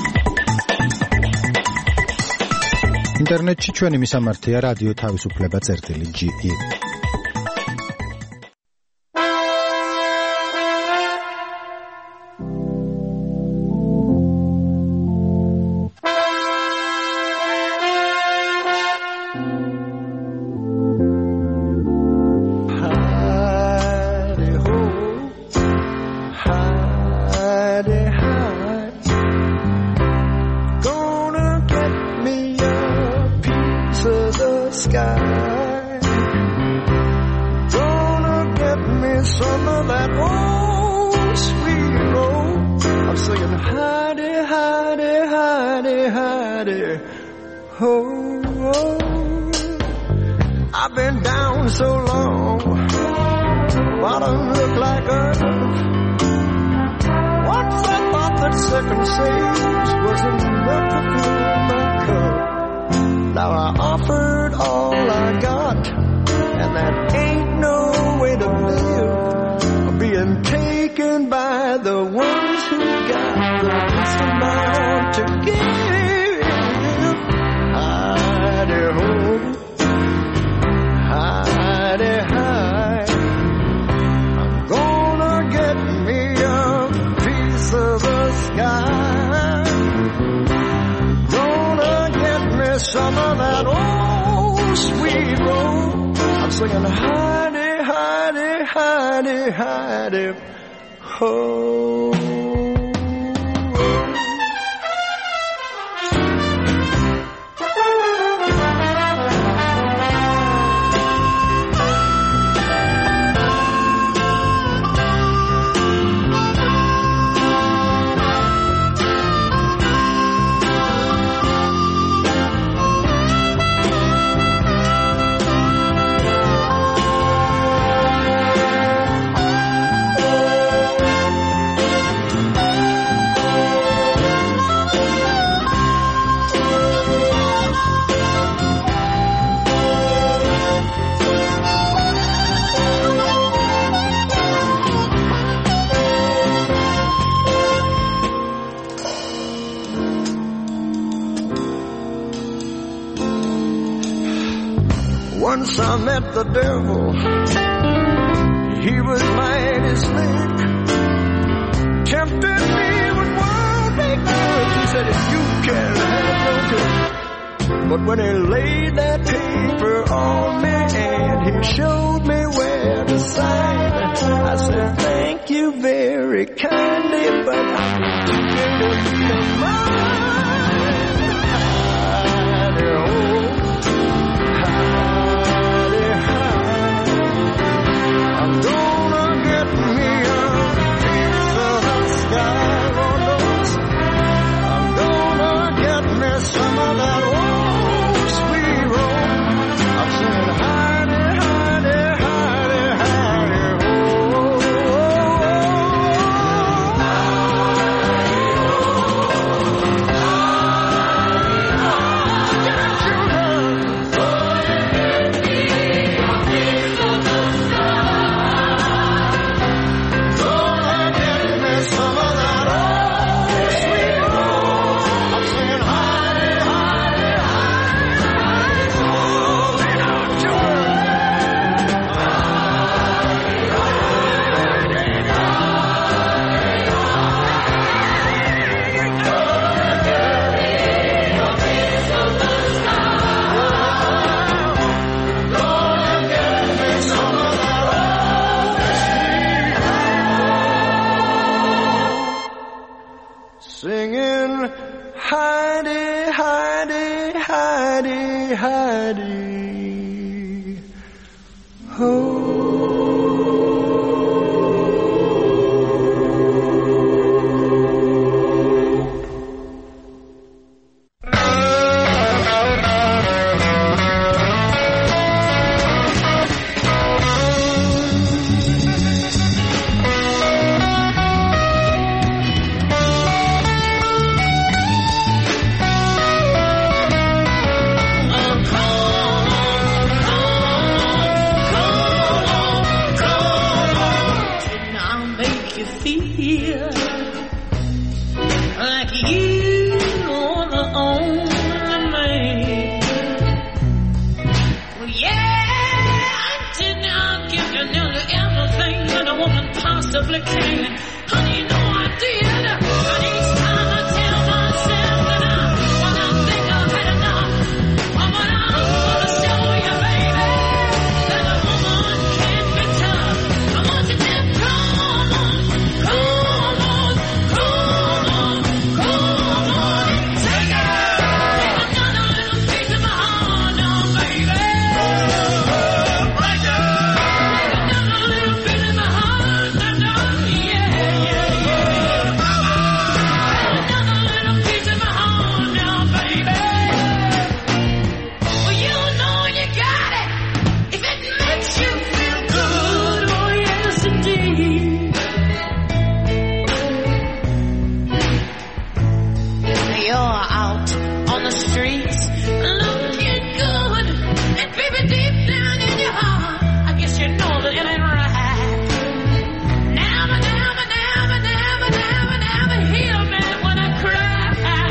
[SPEAKER 16] ინტერნეტში ჩვენი მისამართია რადიო თავისუფლება წერტილი ჯი ი.
[SPEAKER 17] I've been down so long, bottom look like earth. Once I thought that second sage was enough to fill my cup. Now I offered all I got, and that ain't no way to live. Being taken by the ones who got the least amount to give. Hidey-ho. Hidey, hide. I'm gonna get me a piece of the sky. Gonna get me some of that old sweet roll. I'm singing hidey, hidey, hidey, hidey, ho. Once I met the devil, he was mighty slick, tempted me with worldly goods. He said, if you can have no good. But when he laid that paper on me and he showed me where to sign, I said, thank you very kindly, but I'm too big to be mine. I'm gonna get me a piece of the sky, Lord knows. I'm gonna get me some of that old sweet roll. I'm singing hidey, hidey, hidey, hidey, oh, oh, oh, oh.
[SPEAKER 15] supplicating. Honey, you know I did. But each time I tell myself that I, when I think I've had enough, oh, but I'm gonna show you, baby, that a woman can be tough. I want you to come on, come on, come on, come on, and take it. Take another little piece of my heart now, baby. Break it. Take another little piece of my heart now, now, yeah, yeah, yeah. Another little piece of my heart now, baby. Well, you know you got it if it makes you feel good. Oh, yes, indeed. You're out on the streets looking good, and baby, deep down in your heart, I guess you know that it ain't right. Never, never, never, never, never, never hear me when I cry.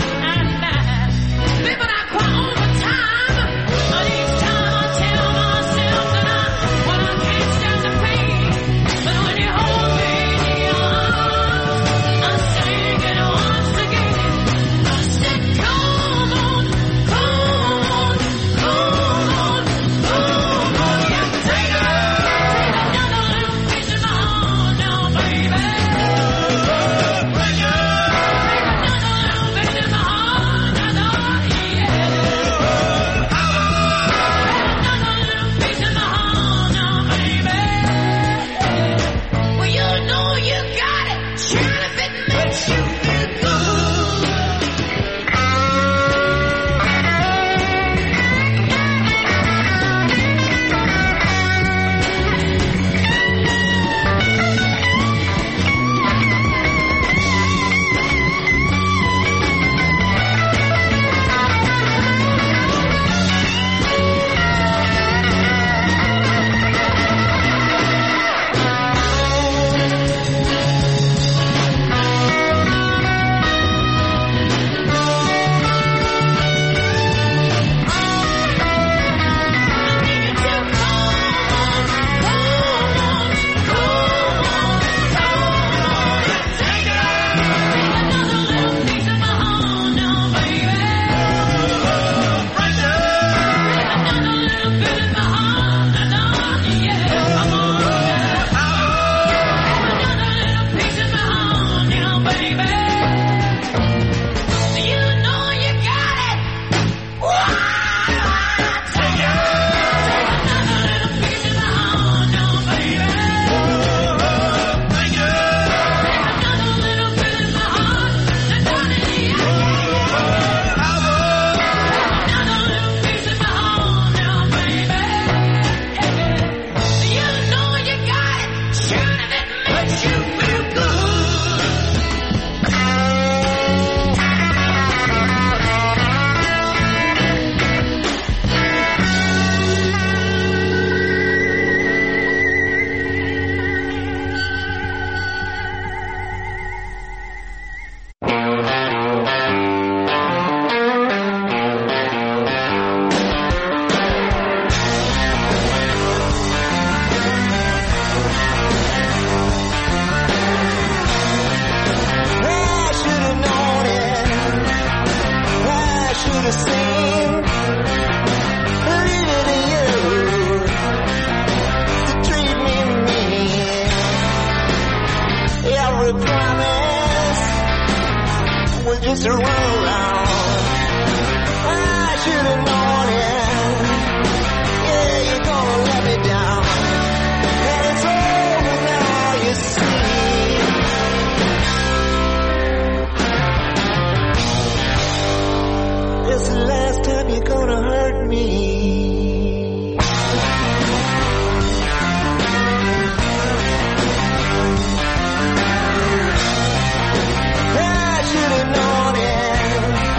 [SPEAKER 15] Baby, I cry all the time, but each time I tell myself that I, well, I can't stand the pain. But when you hold me in your arms, I sing it once again. I said, come on, come on, come on, come on, yeah, take it. Take another little piece of my heart now, baby. Break it. Take another little piece of my heart now, now, yeah. Another little piece of my heart now, baby. Well, you know you got it. Sure, if it makes you feel good. Just a roll on. I should have known it. Yeah, you're gonna let me down. And it's over now, you see. This is the last time you're gonna hurt me. I should have known it.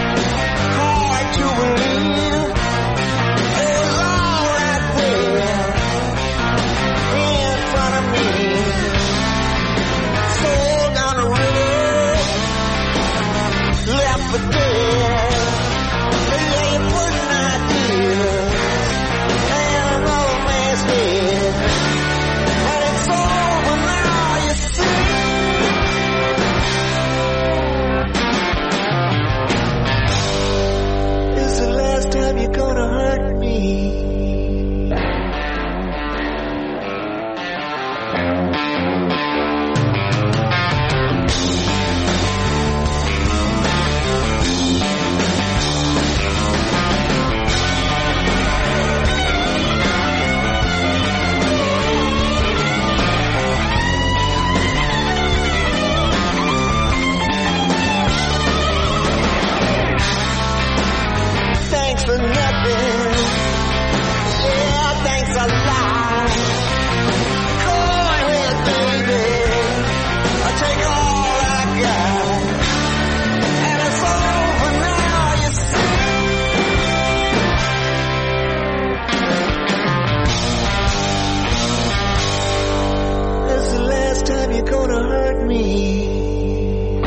[SPEAKER 17] me.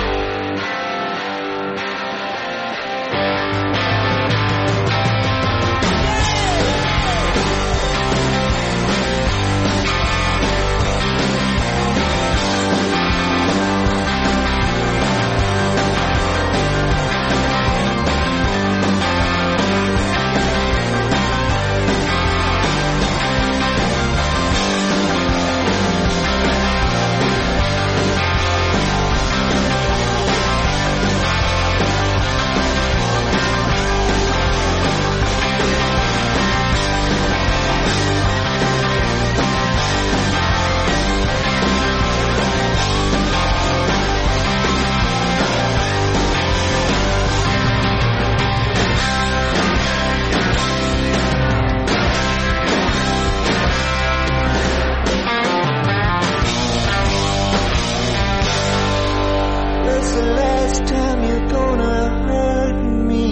[SPEAKER 17] When's the last time you're gonna hurt me?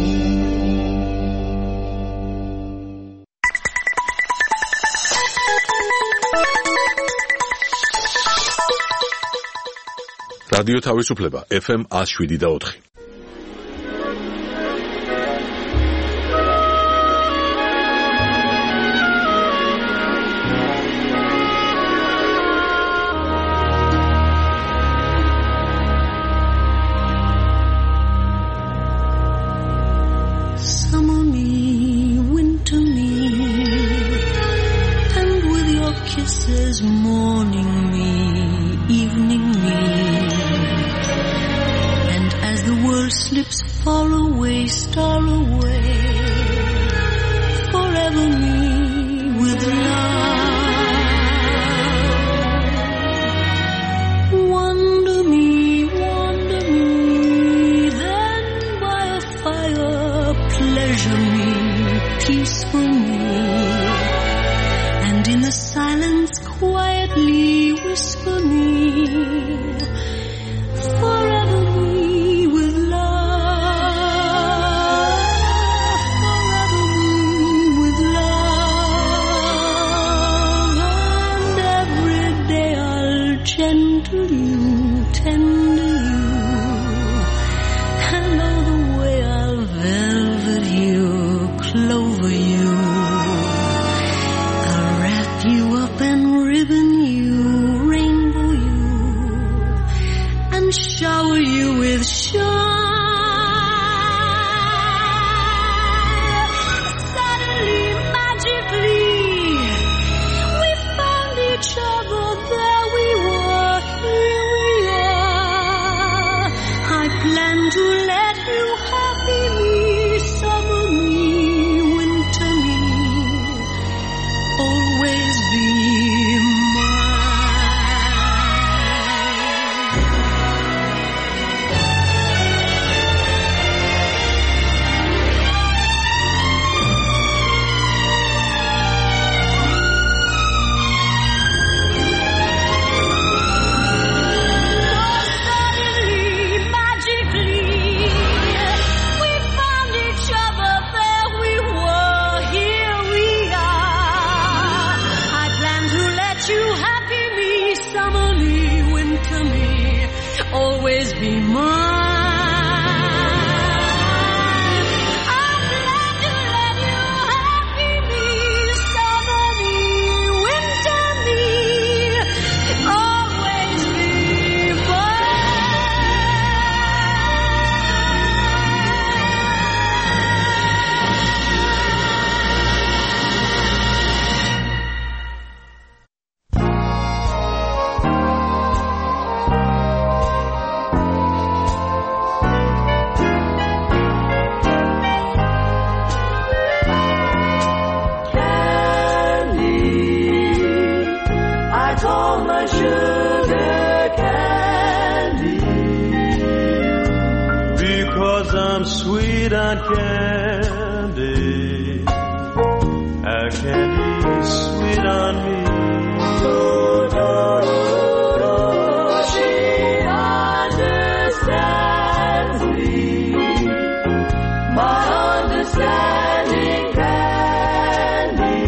[SPEAKER 1] რადიო თავისუფლება ეფ ემ one oh seven და four.
[SPEAKER 15] Summer me, winter me, and with your kisses, morning me, evening me. And as the world slips far away, star away, forever me with love. Wonder me, wonder me, then by a fire, pleasure me, peaceful me, and in the silence quietly whisper me, forever me with love, forever me with love, and every day I'll gentle you, tender you, and all the way I'll velvet you, clover you, I'll wrap you up and ribbon you, rainbow you, and shower you with shine. Suddenly, magically, we found each other, there we were, here we are. I plan to let you happy me, summer me, winter me, always be Suddenly, magically, we found each other, there we were, here we are. I plan to let you happy me, summer me, winter me, always be mine. I plan to let you happy me, summer me, winter me, always be
[SPEAKER 17] I call my sugar candy because I'm sweet on candy, and candy is sweet on me. Oh, no, no, no, she understands me, my understanding candy,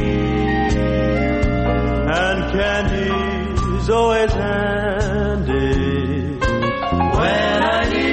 [SPEAKER 17] and candy's always handy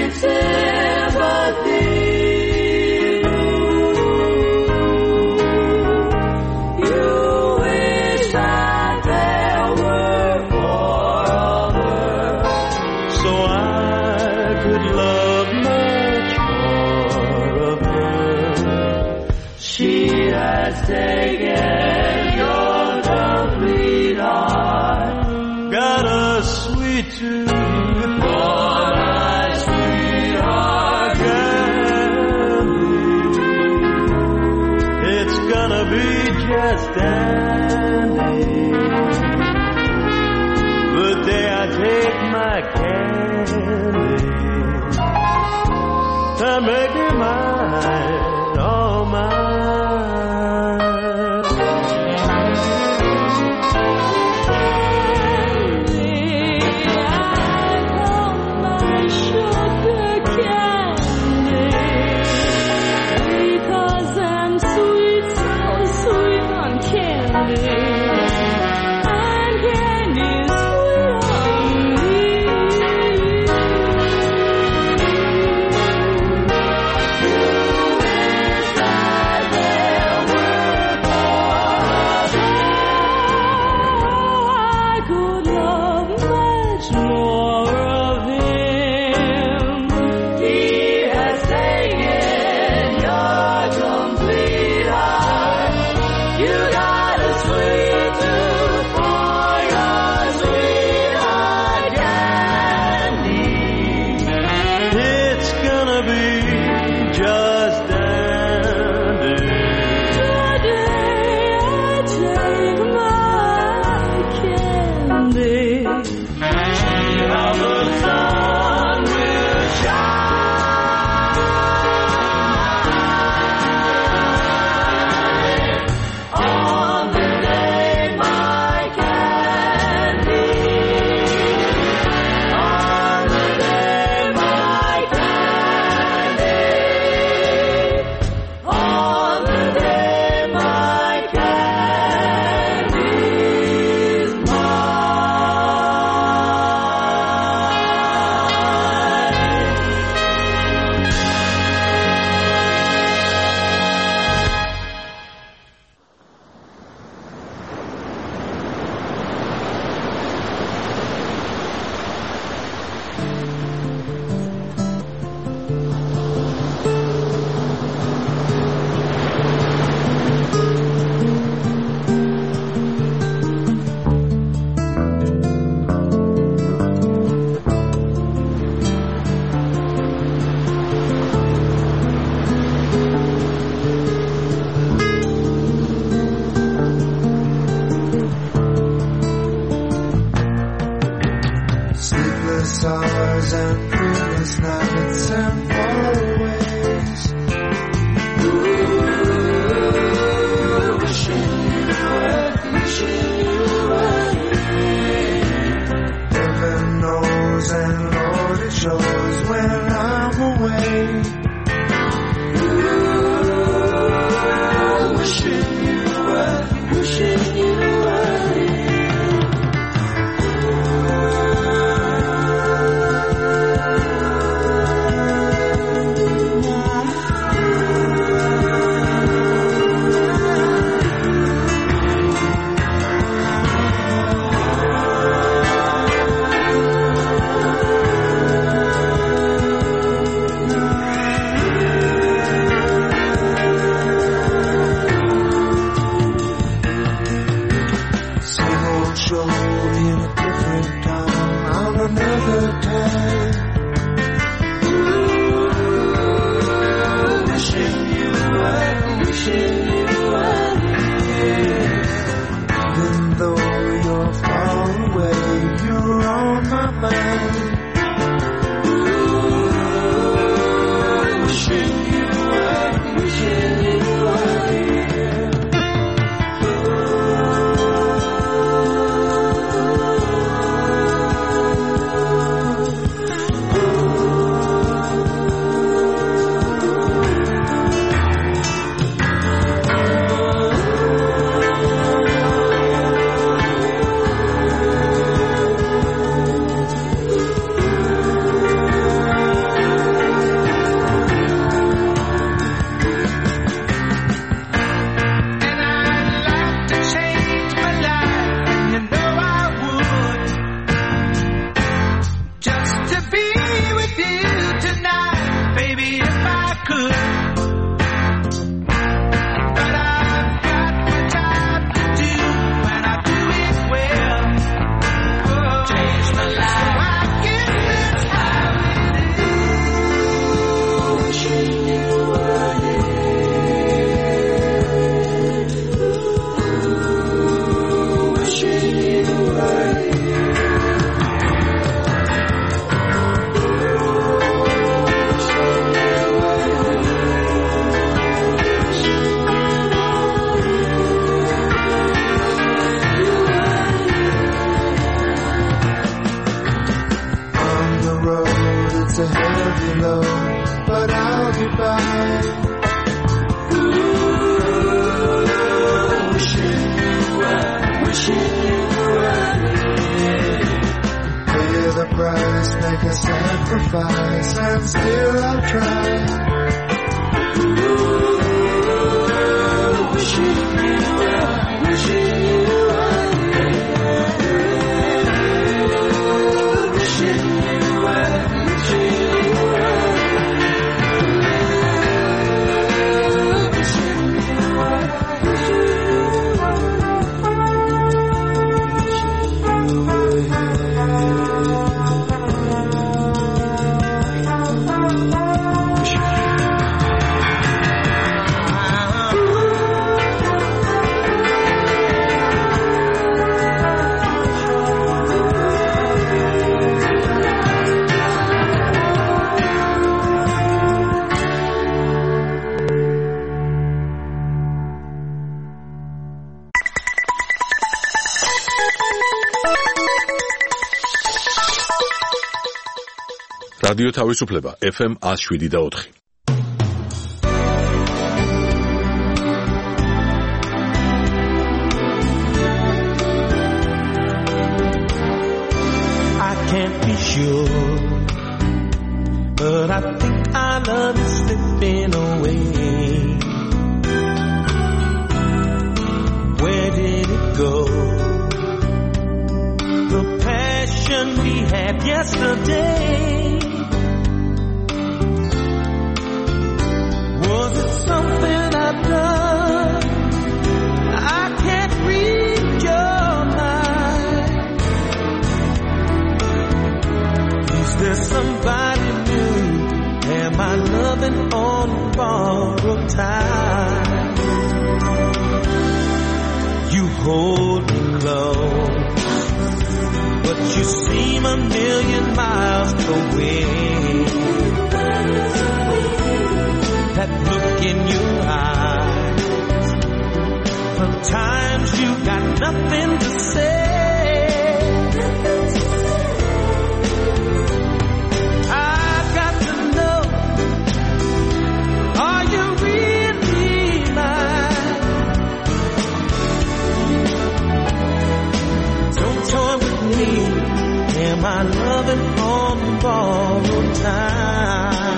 [SPEAKER 15] Wishing could. But I've got my job to do, and I do it well. Oh, change my life. So I guess that's how it is. Wishing you were here. Wishing you were here.
[SPEAKER 17] It's a heavy load, but I'll be by. Ooh, wishing you were, wishing you were here. Pay the price, make a sacrifice, and still I'll try. Ooh, wishing you were, wishing you were here. Wishing you were.
[SPEAKER 1] რადიო თავისუფლება ეფ ემ one oh seven და four.
[SPEAKER 15] I can't be sure, but I think our love is slipping away. Where did it go? The passion we had yesterday. Was it something I've done? I can't read your mind. Is there somebody new? Am I loving on borrowed time? You hold me close, but you seem a million miles away. That look in your eyes, sometimes you got nothing to say. I've got to know, are you really mine? Don't toy with me, am I loving on borrowed time?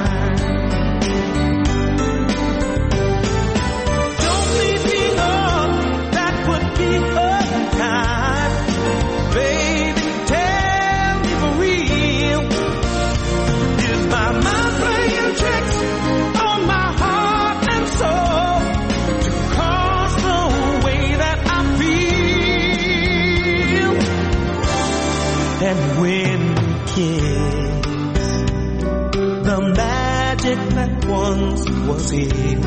[SPEAKER 15] Baby, tell me for real, is my mind playing tricks on my heart and soul to cause the way that I feel? And when we kiss, the magic that once was here,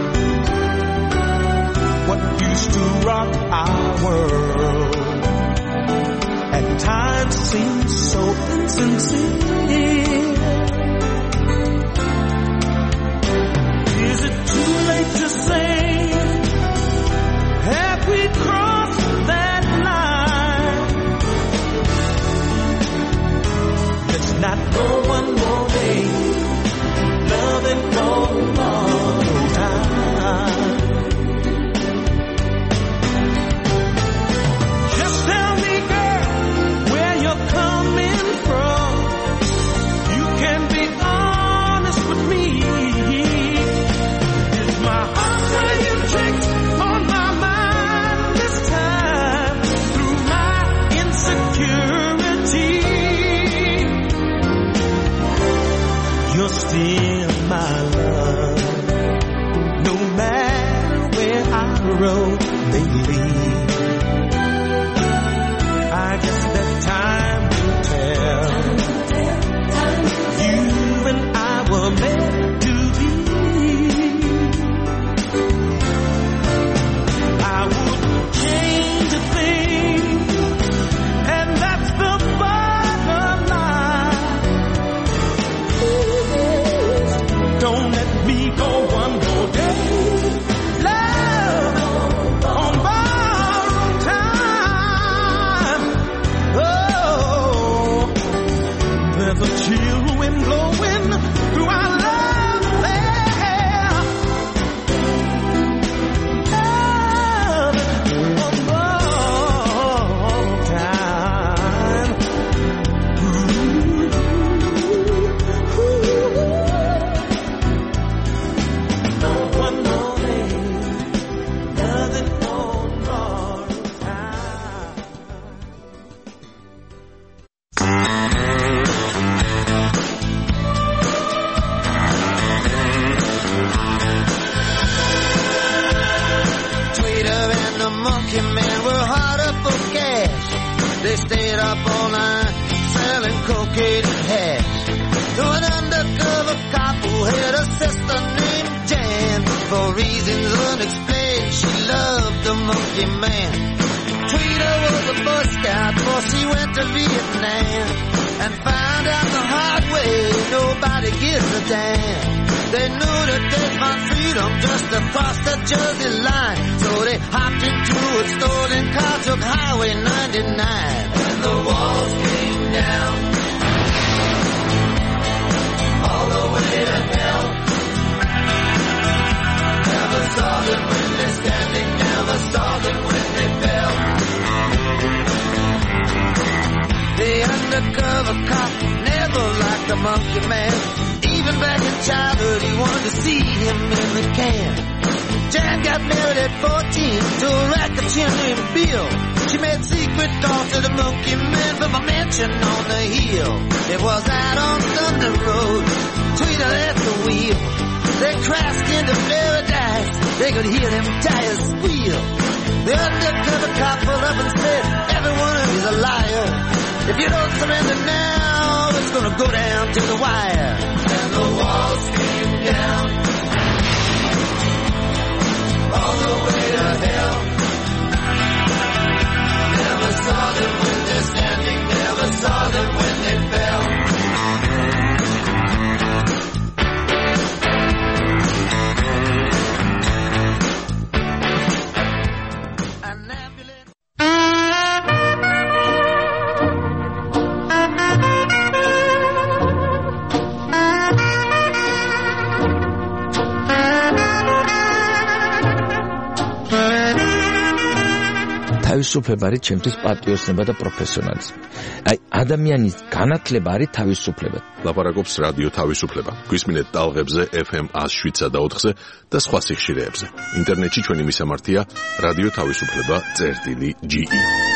[SPEAKER 15] what used to rock our world at times seems so insincere. Is it too late to say, have we crossed that line? Let's not go one more day, loving all borrowed time. Just tell me, girl, where you're coming from.
[SPEAKER 18] reasons unexplained, she loved the monkey man. Tweeter was a Boy Scout before she went to Vietnam, and found out the hard way nobody gives a damn. They knew that they'd find freedom just across the Jersey line, so they hopped into a stolen car, took Highway ninety-nine, and the walls came down all the way to hell. Never saw them when they're standing, never saw them when they fell. The undercover cop never liked the monkey man. Even back in childhood, he wanted to see him in the can. Jan got married at fourteen to a racketeer named Bill. She made secret calls to the monkey man from a mansion on the hill. It was out on Thunder Road, Tweeter at the wheel. They crashed into paradise, they could hear them tires squeal. The undercover cop pulled up and said, every one of you's a liar. If you don't surrender now, it's gonna go down to the wire. And the walls came down all the way to hell. Never saw them when they're standing, never saw them when they fell.
[SPEAKER 19] თავისუფლება არის ჩემთვის პატრიოტიზმი და პროფესიონალიზმი. აი, ადამიანის განათლება არის თავისუფლება.
[SPEAKER 1] ლაპარაკობს რადიო თავისუფლება. გვისმინეთ ტალღებზე ეფ ემ one oh seven და ოთხზე და სხვა სიხშირეებზე. ინტერნეტში ჩვენი მისამართია რადიო თავისუფლება წერტილი ჯი ი.